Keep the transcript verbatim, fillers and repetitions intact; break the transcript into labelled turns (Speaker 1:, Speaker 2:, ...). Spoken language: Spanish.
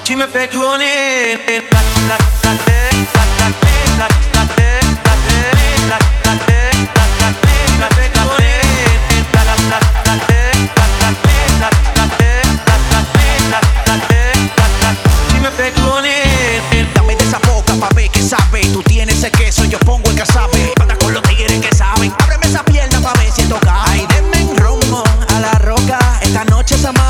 Speaker 1: me fais tourner. La, la, la tête, la, la tête, la, la tête, la tête, la, la tête, la, la tête, la fais tourner. La, la, la, la tête, la, la tête, la, la tête, la, la tête, la, la tête, la, la tu me fais tourner.
Speaker 2: Dame de esa boca pa' ver que sabe. Tú tienes el queso, yo pongo el casabe. Anda con los tigres que saben. Ábreme esa pierna pa' ver si toca. Ay, denme en romo a la roca. Esta noche se ama.